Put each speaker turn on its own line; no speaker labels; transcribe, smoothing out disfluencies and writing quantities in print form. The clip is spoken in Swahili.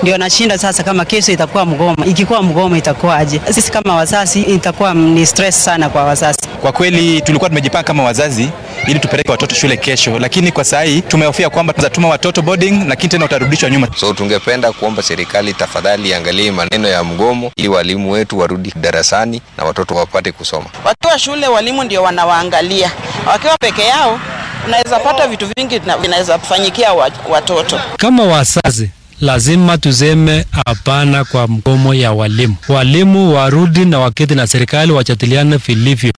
ndio nashinda sasa kama kesho itakuwa mgomo. Ikikuwa mgomo itakuwa aje? Sisi kama wazazi itakuwa ni stress sana kwa wazazi.
Kwa kweli tulikuwa tumejipanga kama wazazi ili tupeleke watoto shule kesho, lakini kwa sasa hii tumehofia kwamba tunatuma watoto boarding na tena utarudishwa nyuma.
So tungependa kuomba serikali tafadhali iangalie maneno ya mgomo ili walimu wetu warudi darasani na watoto wapate kusoma.
Wakiwa shule walimu ndio wanawaangalia. Wakiwa peke yao unaweza pata vitu vingi vinaweza kufanyikia watoto.
Kama wazazi lazima tuseme hapana kwa mgomo ya walimu. Walimu warudi na waketi na serikali wajadiliane vilivyo.